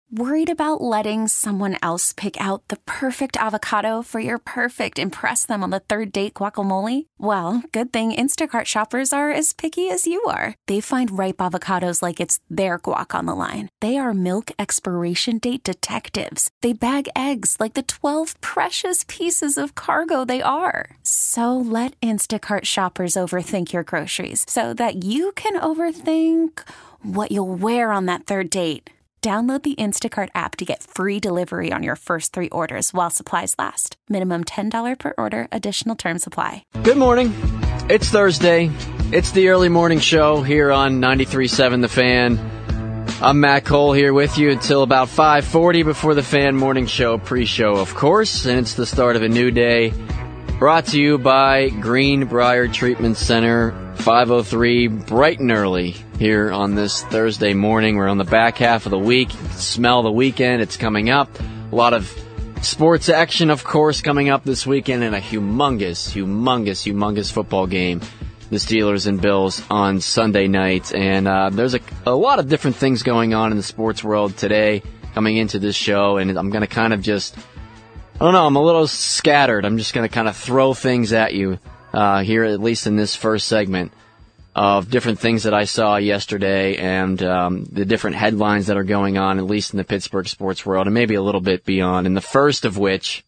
Worried about letting someone else pick out the perfect avocado for your perfect impress them on the third date guacamole? Well, good thing Instacart shoppers are as picky as you are. They find ripe avocados like it's their guac on the line. They are milk expiration date detectives. They bag eggs like the 12 precious pieces of cargo they are. So let Instacart shoppers overthink your groceries so that you can overthink what you'll wear on that third date. Download the Instacart app to get free delivery on your first 3 orders while supplies last. Minimum $10 per order. Additional terms apply. Good morning. It's Thursday. It's the early morning show here on 93.7 The Fan. I'm Matt Cole here with you until about 5:40 before the Fan Morning Show pre-show, of course. And it's the start of a new day. Brought to you by Greenbrier Treatment Center, 5:03, bright and early here on this Thursday morning. We're on the back half of the week. You can smell the weekend. It's coming up. A lot of sports action, of course, coming up this weekend, and a humongous football game. The Steelers and Bills on Sunday night. And there's a lot of different things going on in the sports world today coming into this show, and I'm going to kind of just... I don't know, I'm a little scattered. I'm just going to kind of throw things at you here, at least in this first segment, of different things that I saw yesterday and the different headlines that are going on, at least in the Pittsburgh sports world, and maybe a little bit beyond. And the first of which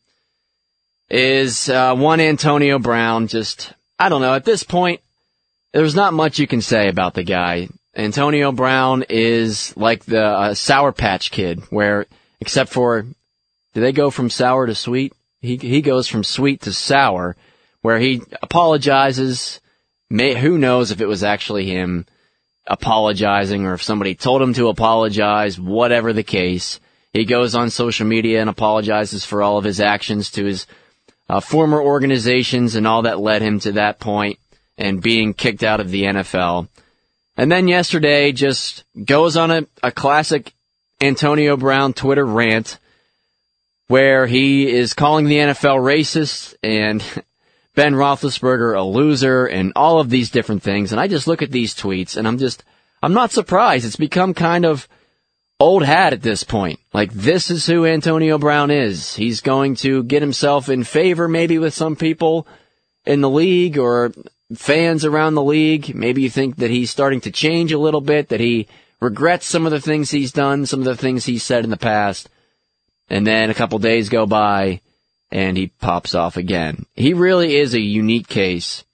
is one Antonio Brown. Just, I don't know, at this point, there's not much you can say about the guy. Antonio Brown is like the Sour Patch Kid, where, except for... Do they go from sour to sweet? He goes from sweet to sour, where he apologizes. Who knows if it was actually him apologizing or if somebody told him to apologize, whatever the case. He goes on social media and apologizes for all of his actions to his former organizations and all that led him to that point and being kicked out of the NFL. And then yesterday just goes on a classic Antonio Brown Twitter rant, where he is calling the NFL racist and Ben Roethlisberger a loser and all of these different things. And I just look at these tweets and I'm not surprised. It's become kind of old hat at this point. Like, this is who Antonio Brown is. He's going to get himself in favor maybe with some people in the league or fans around the league. Maybe you think that he's starting to change a little bit, that he regrets some of the things he's done, some of the things he's said in the past. And then a couple days go by, and he pops off again. He really is a unique case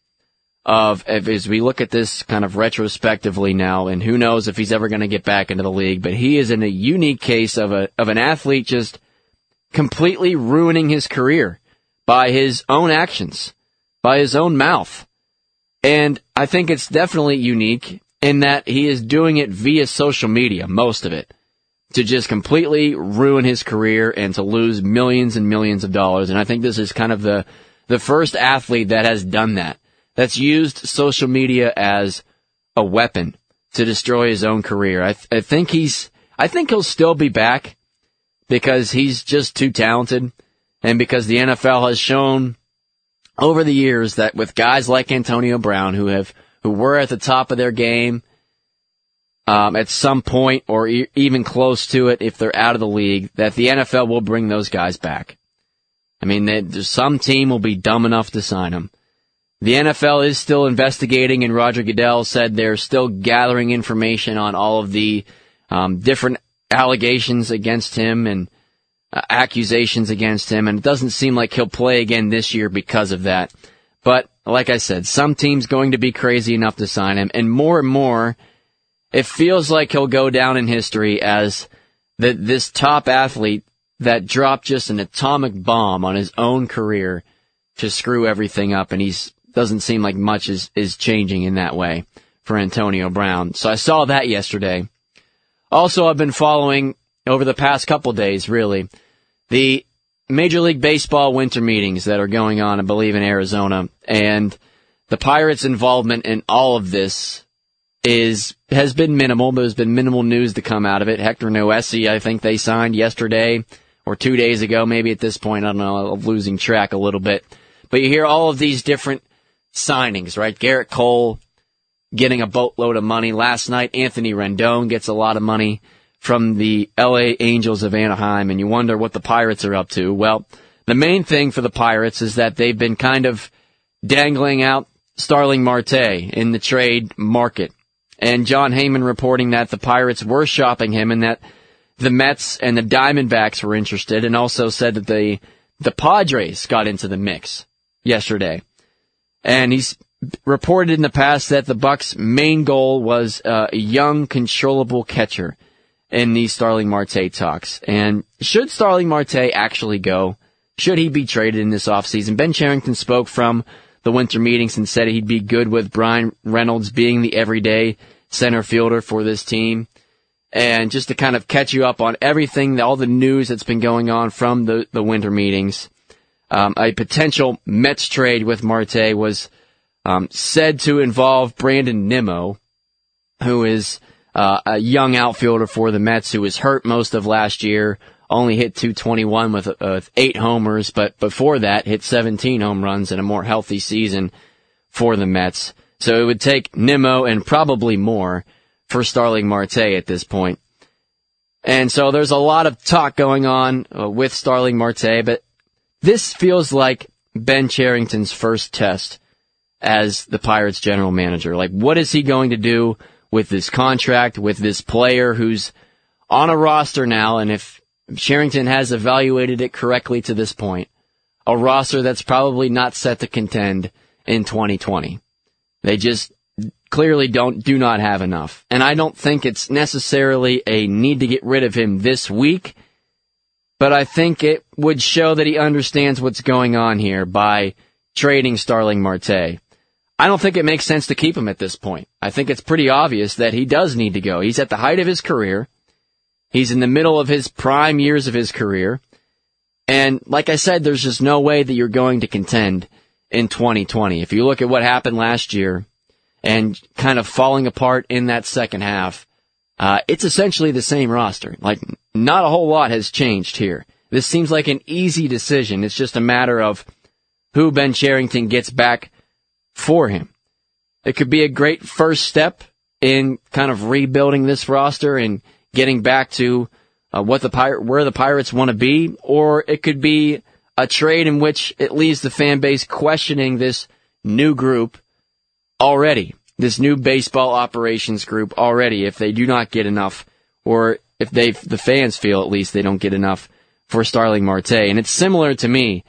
as we look at this kind of retrospectively now, and who knows if he's ever going to get back into the league, but he is in a unique case of an athlete just completely ruining his career by his own actions, by his own mouth. And I think it's definitely unique in that he is doing it via social media, most of it, to just completely ruin his career and to lose millions and millions of dollars. And I think this is kind of the first athlete that has done that, that's used social media as a weapon to destroy his own career. I think he'll still be back because he's just too talented, and because the NFL has shown over the years that with guys like Antonio Brown who were at the top of their game, at some point, or even close to it, if they're out of the league, that the NFL will bring those guys back. I mean, some team will be dumb enough to sign them. The NFL is still investigating, and Roger Goodell said they're still gathering information on all of the different allegations against him and accusations against him, and it doesn't seem like he'll play again this year because of that. But, like I said, some team's going to be crazy enough to sign him, and more, it feels like he'll go down in history as this top athlete that dropped just an atomic bomb on his own career to screw everything up, and doesn't seem like much is changing in that way for Antonio Brown. So I saw that yesterday. Also, I've been following, over the past couple days, really, the Major League Baseball winter meetings that are going on, I believe, in Arizona, and the Pirates' involvement in all of this has been minimal. There's been minimal news to come out of it. Hector Noesi, I think they signed yesterday or 2 days ago, maybe at this point. I don't know. I'm losing track a little bit. But you hear all of these different signings, right? Garrett Cole getting a boatload of money. Last night, Anthony Rendon gets a lot of money from the LA Angels of Anaheim, and you wonder what the Pirates are up to. Well, the main thing for the Pirates is that they've been kind of dangling out Starling Marte in the trade market. And John Heyman reporting that the Pirates were shopping him and that the Mets and the Diamondbacks were interested, and also said that the Padres got into the mix yesterday. And he's reported in the past that the Bucks' main goal was a young, controllable catcher in these Starling Marte talks. And should Starling Marte actually go? Should he be traded in this offseason? Ben Cherington spoke from the winter meetings and said he'd be good with Brian Reynolds being the everyday center fielder for this team. And just to kind of catch you up on everything, all the news that's been going on from the winter meetings, a potential Mets trade with Marte was said to involve Brandon Nimmo, who is a young outfielder for the Mets who was hurt most of last year, only hit .221 with 8 homers, but before that hit 17 home runs in a more healthy season for the Mets. So it would take Nimmo and probably more for Starling Marte at this point. And so there's a lot of talk going on with Starling Marte, but this feels like Ben Cherington's first test as the Pirates general manager. Like, what is he going to do with this contract, with this player who's on a roster now, and if Cherington has evaluated it correctly to this point, a roster that's probably not set to contend in 2020. They just clearly do not have enough. And I don't think it's necessarily a need to get rid of him this week, but I think it would show that he understands what's going on here by trading Starling Marte. I don't think it makes sense to keep him at this point. I think it's pretty obvious that he does need to go. He's at the height of his career. He's in the middle of his prime years of his career. And like I said, there's just no way that you're going to contend in 2020. If you look at what happened last year and kind of falling apart in that second half, it's essentially the same roster. Like, not a whole lot has changed here. This seems like an easy decision. It's just a matter of who Ben Cherington gets back for him. It could be a great first step in kind of rebuilding this roster and getting back to where the Pirates want to be, or it could be a trade in which it leaves the fan base questioning this new group already, this new baseball operations group already, if they do not get enough, or if the fans feel at least they don't get enough for Starling Marte. And it's similar to me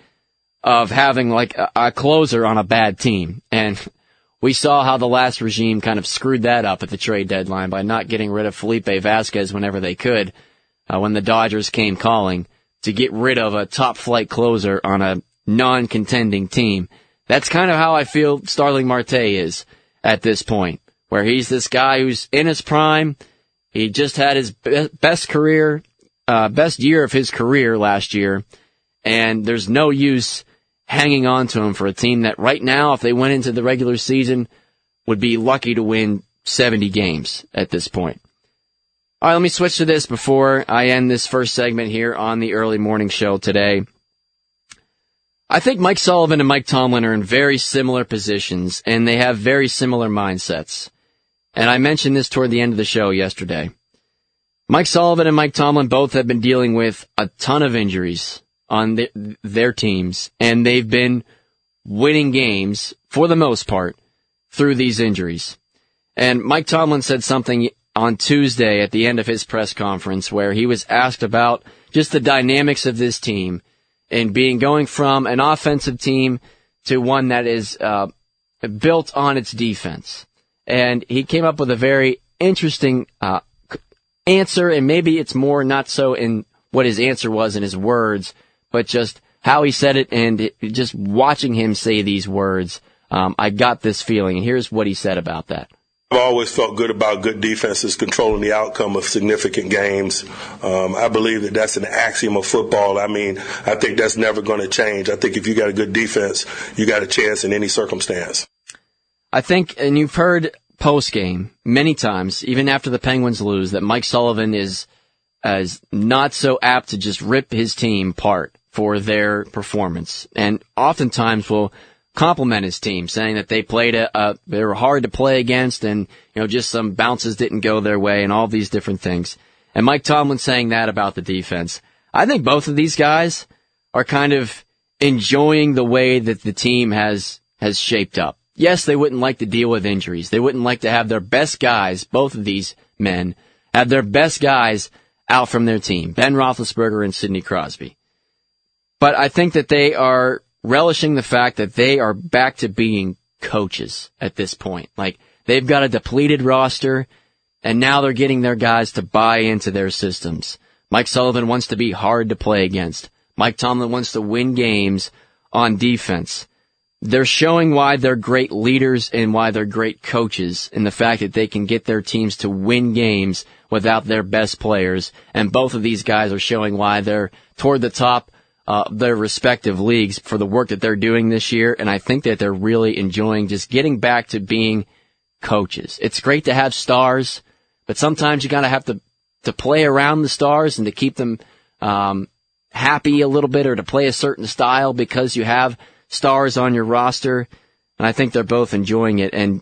of having like a closer on a bad team. And we saw how the last regime kind of screwed that up at the trade deadline by not getting rid of Felipe Vasquez whenever they could, when the Dodgers came calling to get rid of a top-flight closer on a non-contending team. That's kind of how I feel Starling Marte is at this point, where he's this guy who's in his prime. He just had his best year of his career last year, and there's no use hanging on to him for a team that right now, if they went into the regular season, would be lucky to win 70 games at this point. All right, let me switch to this before I end this first segment here on the early morning show today. I think Mike Sullivan and Mike Tomlin are in very similar positions, and they have very similar mindsets. And I mentioned this toward the end of the show yesterday. Mike Sullivan and Mike Tomlin both have been dealing with a ton of injuries on their teams, and they've been winning games, for the most part, through these injuries. And Mike Tomlin said something on Tuesday at the end of his press conference where he was asked about just the dynamics of this team and going from an offensive team to one that is built on its defense. And he came up with a very interesting answer, and maybe it's more not so in what his answer was in his words, but just how he said it, and just watching him say these words, I got this feeling. And here's what he said about that. I've always felt good about good defenses controlling the outcome of significant games. I believe that that's an axiom of football. I mean, I think that's never going to change. I think if you got a good defense, you got a chance in any circumstance. I think, and you've heard post-game many times, even after the Penguins lose, that Mike Sullivan is not so apt to just rip his team apart for their performance, and oftentimes will compliment his team, saying that they played they were hard to play against, and just some bounces didn't go their way, and all these different things. And Mike Tomlin saying that about the defense. I think both of these guys are kind of enjoying the way that the team has shaped up. Yes, they wouldn't like to deal with injuries. They wouldn't like to have their best guys, both of these men, have their best guys out from their team, Ben Roethlisberger and Sidney Crosby. But I think that they are relishing the fact that they are back to being coaches at this point. Like, they've got a depleted roster, and now they're getting their guys to buy into their systems. Mike Sullivan wants to be hard to play against. Mike Tomlin wants to win games on defense. They're showing why they're great leaders and why they're great coaches in the fact that they can get their teams to win games without their best players. And both of these guys are showing why they're toward the top of their respective leagues for the work that they're doing this year. And I think that they're really enjoying just getting back to being coaches. It's great to have stars, but sometimes you gotta have to play around the stars and to keep them happy a little bit, or to play a certain style because you have stars on your roster. And I think they're both enjoying it. And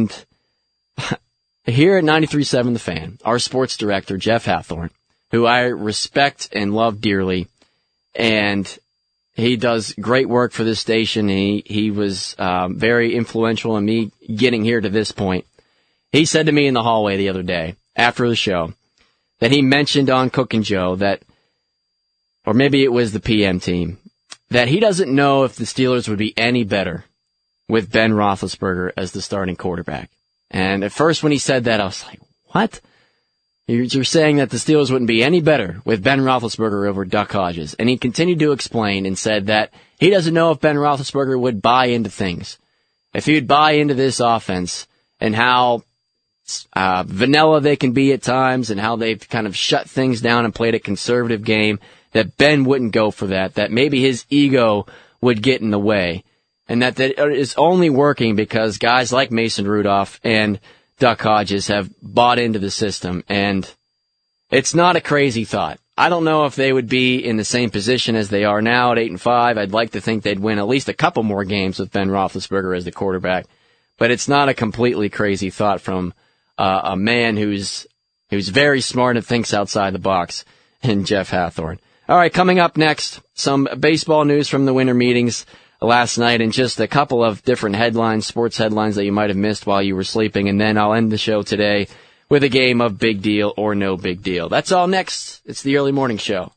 here at 93.7 The Fan, our sports director, Jeff Hathorn, who I respect and love dearly, and he does great work for this station. He was very influential in me getting here to this point. He said to me in the hallway the other day, after the show, that he mentioned on Cook and Joe that, or maybe it was the PM team, that he doesn't know if the Steelers would be any better with Ben Roethlisberger as the starting quarterback. And at first when he said that, I was like, what? You're saying that the Steelers wouldn't be any better with Ben Roethlisberger over Duck Hodges. And he continued to explain and said that he doesn't know if Ben Roethlisberger would buy into things. If he would buy into this offense and how vanilla they can be at times and how they've kind of shut things down and played a conservative game, that Ben wouldn't go for that maybe his ego would get in the way, and that is only working because guys like Mason Rudolph and Duck Hodges have bought into the system, and it's not a crazy thought. I don't know if they would be in the same position as they are now at 8-5. I'd like to think they'd win at least a couple more games with Ben Roethlisberger as the quarterback, but it's not a completely crazy thought from a man who's very smart and thinks outside the box, and Jeff Hathorn. All right, coming up next, some baseball news from the winter meetings last night and just a couple of different headlines, sports headlines that you might have missed while you were sleeping. And then I'll end the show today with a game of Big Deal or No Big Deal. That's all next. It's the Early Morning Show.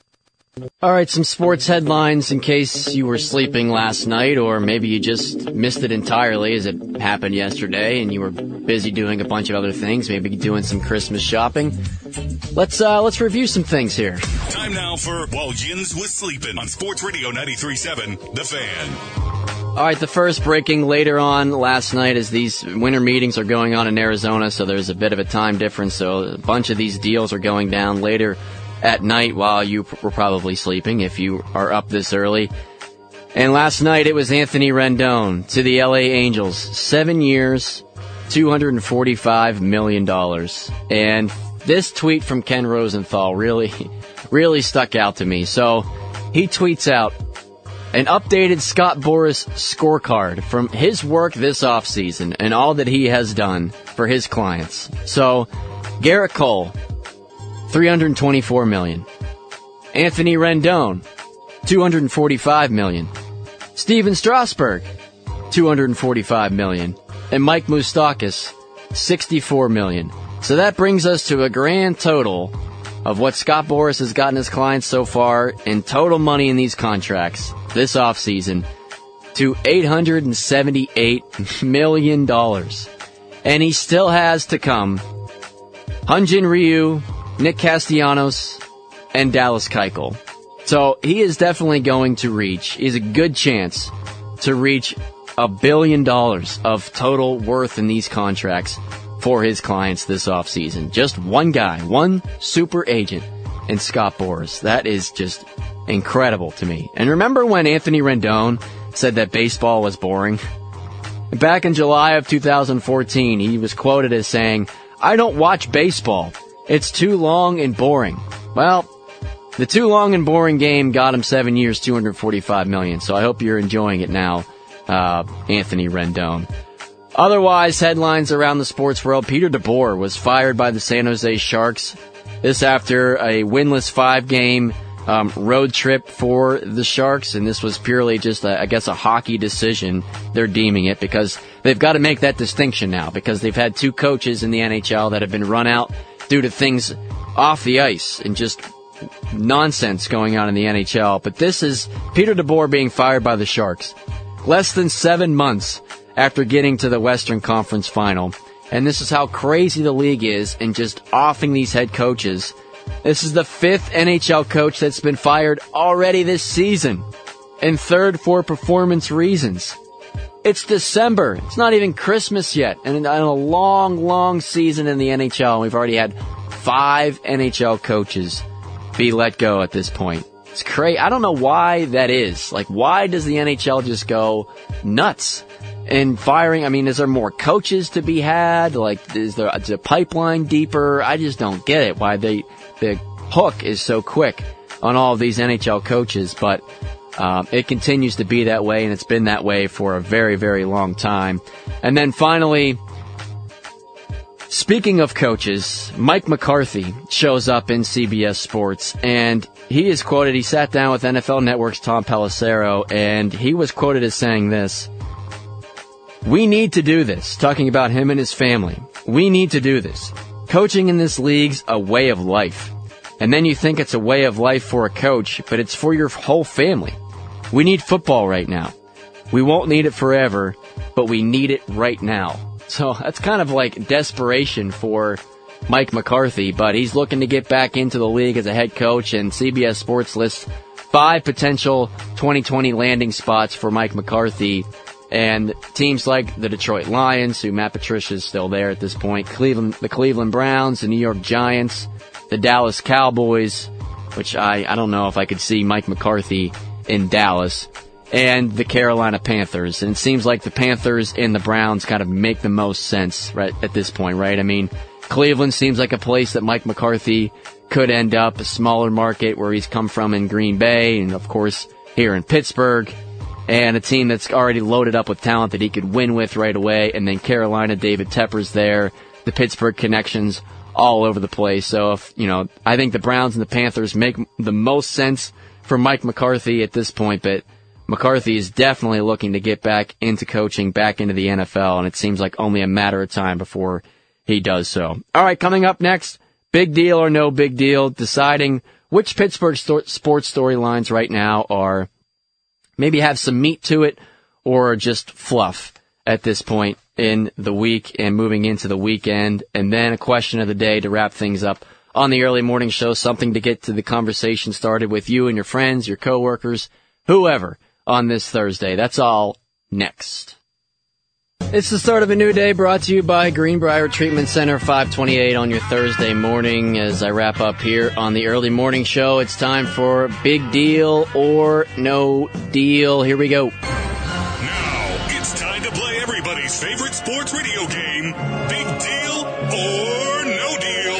All right, some sports headlines in case you were sleeping last night, or maybe you just missed it entirely as it happened yesterday and you were busy doing a bunch of other things, maybe doing some Christmas shopping. Let's review some things here. Time now for While Yins Was Sleeping on Sports Radio 93.7 The Fan. All right, the first breaking later on last night as these winter meetings are going on in Arizona, so there's a bit of a time difference, so a bunch of these deals are going down later at night while you were probably sleeping if you are up this early. And last night it was Anthony Rendon to the LA Angels. 7 years, $245 million. And this tweet from Ken Rosenthal really stuck out to me. So he tweets out an updated Scott Boras scorecard from his work this offseason and all that he has done for his clients. So Garrett Cole, $324 million. Anthony Rendon, $245 million. Steven Strasburg, $245 million. And Mike Moustakas, $64 million. So that brings us to a grand total of what Scott Boras has gotten his clients so far in total money in these contracts this offseason to $878 million. And he still has to come Hyun-Jin Ryu, Nick Castellanos, and Dallas Keuchel. So he is definitely going to reach, he has a good chance to reach $1 billion of total worth in these contracts for his clients this offseason. Just one guy, one super agent in Scott Boras. That is just incredible to me. And remember when Anthony Rendon said that baseball was boring? Back in July of 2014, he was quoted as saying, "I don't watch baseball. It's too long and boring." Well, the too long and boring game got him 7 years, $245 million. So I hope you're enjoying it now, Anthony Rendon. Otherwise, headlines around the sports world. Peter DeBoer was fired by the San Jose Sharks This after a winless 5-game road trip for the Sharks, and this was purely just, a hockey decision, they're deeming it, because they've got to make that distinction now, because they've had 2 coaches in the NHL that have been run out due to things off the ice and just nonsense going on in the NHL. But this is Peter DeBoer being fired by the Sharks less than 7 months after getting to the Western Conference Final. And this is how crazy the league is in just offing these head coaches. This is the 5th NHL coach that's been fired already this season, and 3rd for performance reasons. It's December. It's not even Christmas yet. And in a long, long season in the NHL, we've already had 5 NHL coaches be let go at this point. It's crazy. I don't know why that is. Like, why does the NHL just go nuts in firing? I mean, is there more coaches to be had? Like, is the pipeline deeper? I just don't get it. Why the hook is so quick on all of these NHL coaches, but it continues to be that way, and it's been that way for a very, very long time. And then finally, speaking of coaches, Mike McCarthy shows up in CBS Sports, and he is quoted, he sat down with NFL Network's Tom Pelissero, and he was quoted as saying this: "We need to do this," talking about him and his family. "We need to do this. Coaching in this league's a way of life. And then you think it's a way of life for a coach, but it's for your whole family. We need football right now. We won't need it forever, but we need it right now." So that's kind of like desperation for Mike McCarthy, but he's looking to get back into the league as a head coach, and CBS Sports lists 5 potential 2020 landing spots for Mike McCarthy. And teams like the Detroit Lions, who Matt Patricia is still there at this point, the Cleveland Browns, the New York Giants, the Dallas Cowboys, which I don't know if I could see Mike McCarthy in Dallas, and the Carolina Panthers. And it seems like the Panthers and the Browns kind of make the most sense right at this point, right? I mean, Cleveland seems like a place that Mike McCarthy could end up, a smaller market where he's come from in Green Bay, and of course here in Pittsburgh, and a team that's already loaded up with talent that he could win with right away. And then Carolina, David Tepper's there, the Pittsburgh connections all over the place. So if, I think the Browns and the Panthers make the most sense for Mike McCarthy at this point, but McCarthy is definitely looking to get back into coaching, back into the NFL, and it seems like only a matter of time before he does so. All right, coming up next, big deal or no big deal, deciding which Pittsburgh sports storylines right now are maybe have some meat to it or just fluff at this point in the week and moving into the weekend. And then a question of the day to wrap things up on the early morning show, something to get to the conversation started with you and your friends, your coworkers, whoever on this Thursday. That's all next. It's the start of a new day, brought to you by Greenbrier Treatment Center, 528 on your Thursday morning. As I wrap up here on the early morning show, it's time for Big Deal or No Deal. Here we go. Now it's time to play everybody's favorite sports radio game, Big Deal or No Deal.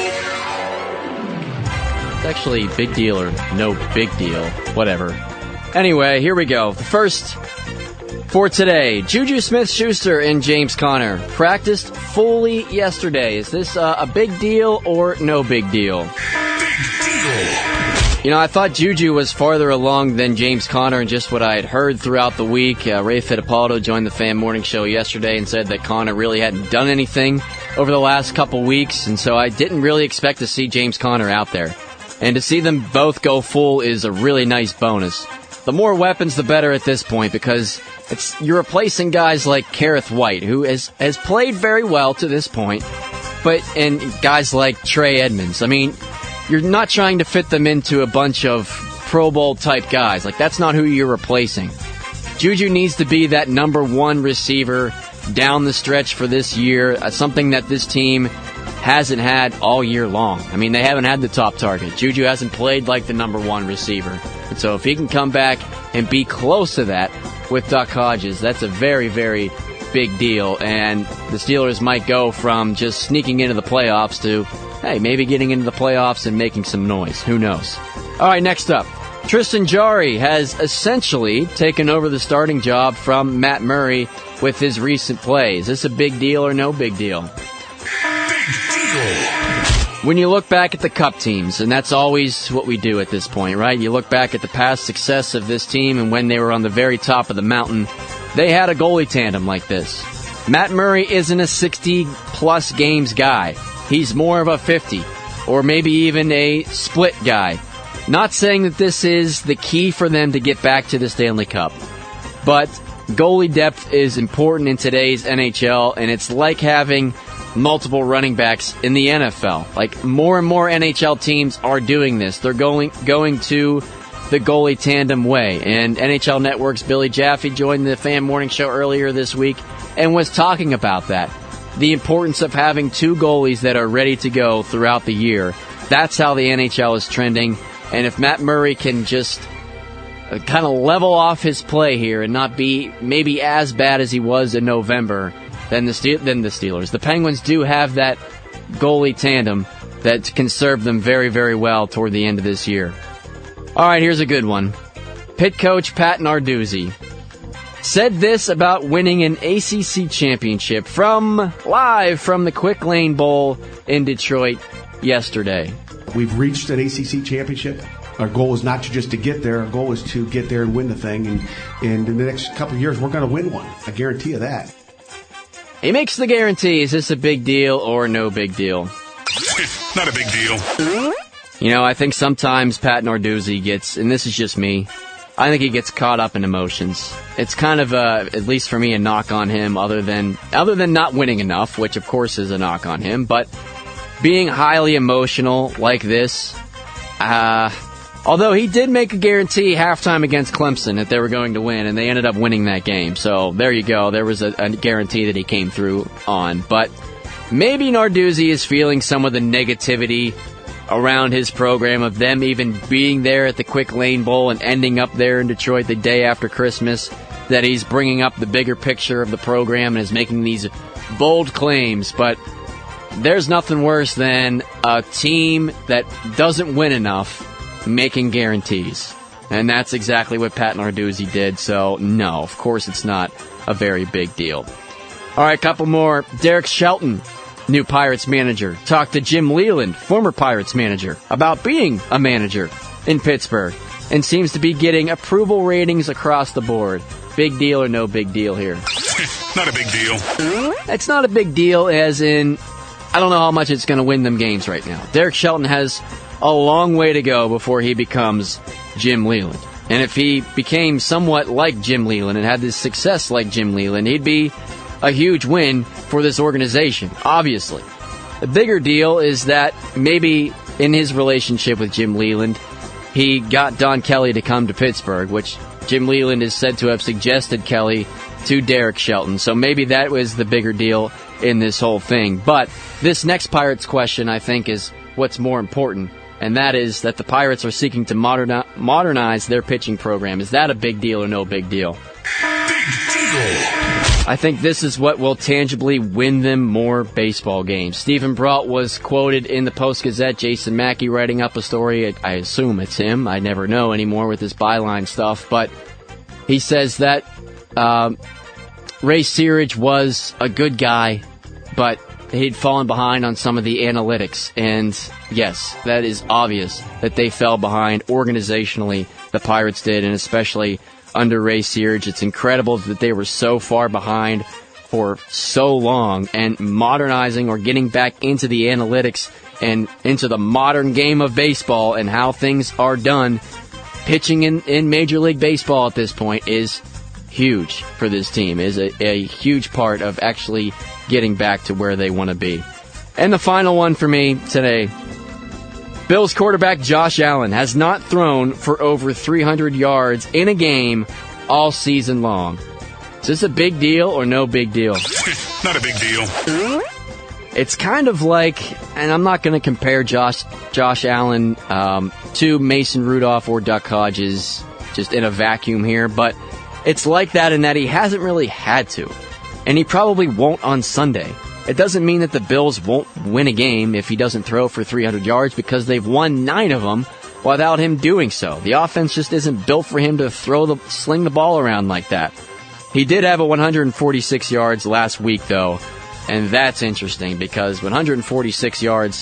It's actually Big Deal or No Big Deal. Whatever. Anyway, here we go. The first for today, Juju Smith-Schuster and James Conner practiced fully yesterday. Is this a big deal or no big deal? Big deal. I thought Juju was farther along than James Conner in just what I had heard throughout the week. Ray Fittipaldo joined the Fan Morning Show yesterday and said that Conner really hadn't done anything over the last couple weeks, and so I didn't really expect to see James Conner out there. And to see them both go full is a really nice bonus. The more weapons, the better at this point, because you're replacing guys like Kareth White, who has played very well to this point, and guys like Trey Edmonds. I mean, you're not trying to fit them into a bunch of Pro Bowl type guys. Like, that's not who you're replacing. Juju needs to be that number one receiver down the stretch for this year, something that this team hasn't had all year long. I mean, they haven't had the top target. Juju hasn't played like the number one receiver. And so if he can come back and be close to that with Duck Hodges, that's a very, very big deal. And the Steelers might go from just sneaking into the playoffs to, hey, maybe getting into the playoffs and making some noise. Who knows? All right, next up. Tristan Jarry has essentially taken over the starting job from Matt Murray with his recent play. Is this a big deal or no big deal? When you look back at the Cup teams, and that's always what we do at this point, right? You look back at the past success of this team, and when they were on the very top of the mountain, they had a goalie tandem like this. Matt Murray isn't a 60-plus games guy. He's more of a 50, or maybe even a split guy. Not saying that this is the key for them to get back to the Stanley Cup, but goalie depth is important in today's NHL, and it's like having multiple running backs in the NFL. Like, more and more NHL teams are doing this. They're going to the goalie tandem way. And NHL Network's Billy Jaffe joined the Fan Morning Show earlier this week and was talking about that. The importance of having two goalies that are ready to go throughout the year. That's how the NHL is trending. And if Matt Murray can just kind of level off his play here and not be maybe as bad as he was in November, then the Steelers. The Penguins do have that goalie tandem that can serve them very, very well toward the end of this year. All right, here's a good one. Pitt coach Pat Narduzzi said this about winning an ACC championship live from the Quick Lane Bowl in Detroit yesterday. We've reached an ACC championship. Our goal is not just to get there. Our goal is to get there and win the thing. And in the next couple of years, we're going to win one. I guarantee you that. He makes the guarantee. Is this a big deal or no big deal? Not a big deal. You know, I think sometimes Pat Narduzzi gets, and this is just me, I think he gets caught up in emotions. It's kind of, at least for me, a knock on him other than not winning enough, which of course is a knock on him, but being highly emotional like this, although he did make a guarantee halftime against Clemson that they were going to win, and they ended up winning that game. So there you go. There was a guarantee that he came through on. But maybe Narduzzi is feeling some of the negativity around his program of them even being there at the Quick Lane Bowl and ending up there in Detroit the day after Christmas, that he's bringing up the bigger picture of the program and is making these bold claims. But there's nothing worse than a team that doesn't win enough making guarantees. And that's exactly what Pat Narduzzi did. So, no, of course it's not a very big deal. All right, a couple more. Derek Shelton, new Pirates manager, talked to Jim Leyland, former Pirates manager, about being a manager in Pittsburgh, and seems to be getting approval ratings across the board. Big deal or no big deal here? Not a big deal. It's not a big deal as in, I don't know how much it's going to win them games right now. Derek Shelton has a long way to go before he becomes Jim Leyland. And if he became somewhat like Jim Leyland and had this success like Jim Leyland, he'd be a huge win for this organization, obviously. The bigger deal is that maybe in his relationship with Jim Leyland, he got Don Kelly to come to Pittsburgh, which Jim Leyland is said to have suggested Kelly to Derek Shelton. So maybe that was the bigger deal in this whole thing. But this next Pirates question, I think, is what's more important. And that is that the Pirates are seeking to modernize their pitching program. Is that a big deal or no big deal? Big deal. I think this is what will tangibly win them more baseball games. Stephen Brault was quoted in the Post-Gazette, Jason Mackey writing up a story. I assume it's him. I never know anymore with this byline stuff. But he says that Ray Searage was a good guy, but he'd fallen behind on some of the analytics. And yes, that is obvious that they fell behind organizationally, the Pirates did, and especially under Ray Searage. It's incredible that they were so far behind for so long, and modernizing or getting back into the analytics and into the modern game of baseball and how things are done. Pitching in Major League Baseball at this point is huge for this team, is a huge part of actually getting back to where they want to be. And the final one for me today, Bills quarterback Josh Allen has not thrown for over 300 yards in a game all season long. Is this a big deal or no big deal? Not a big deal. It's kind of like, and I'm not going to compare Josh Allen to Mason Rudolph or Duck Hodges just in a vacuum here, but it's like that in that he hasn't really had to, and he probably won't on Sunday. It doesn't mean that the Bills won't win a game if he doesn't throw for 300 yards, because they've won 9 of them without him doing so. The offense just isn't built for him to sling the ball around like that. He did have a 146 yards last week, though, and that's interesting because 146 yards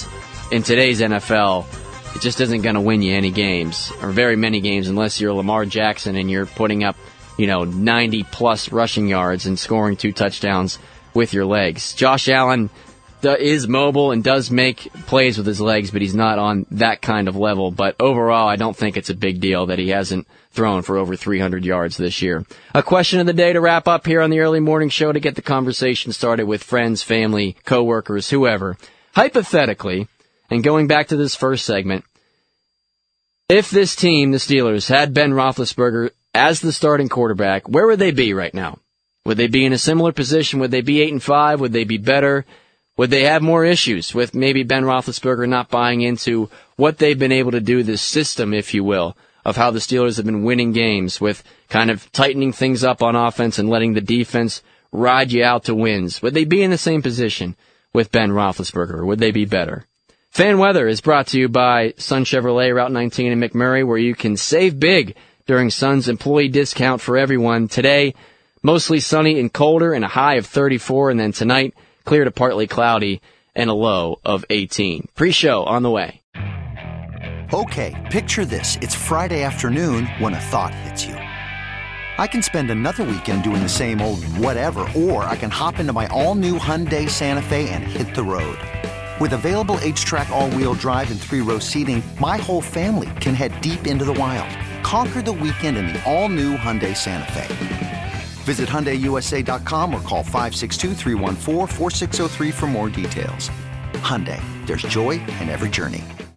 in today's NFL, it just isn't going to win you any games, or very many games, unless you're Lamar Jackson and you're putting up, 90-plus rushing yards and scoring 2 touchdowns with your legs. Josh Allen is mobile and does make plays with his legs, but he's not on that kind of level. But overall, I don't think it's a big deal that he hasn't thrown for over 300 yards this year. A question of the day to wrap up here on the early morning show to get the conversation started with friends, family, coworkers, whoever. Hypothetically, and going back to this first segment, if this team, the Steelers, had Ben Roethlisberger as the starting quarterback, where would they be right now? Would they be in a similar position? Would they be 8-5? Would they be better? Would they have more issues with maybe Ben Roethlisberger not buying into what they've been able to do, this system, if you will, of how the Steelers have been winning games with kind of tightening things up on offense and letting the defense ride you out to wins? Would they be in the same position with Ben Roethlisberger, or would they be better? Fan Weather is brought to you by Sun Chevrolet, Route 19 in McMurray, where you can save big during Sun's employee discount for everyone. Today, mostly sunny and colder and a high of 34, and then tonight, clear to partly cloudy and a low of 18. Pre-show on the way. Okay, picture this. It's Friday afternoon when a thought hits you. I can spend another weekend doing the same old whatever, or I can hop into my all-new Hyundai Santa Fe and hit the road. With available H-Track all-wheel drive and 3-row seating, my whole family can head deep into the wild. Conquer the weekend in the all-new Hyundai Santa Fe. Visit HyundaiUSA.com or call 562-314-4603 for more details. Hyundai, there's joy in every journey.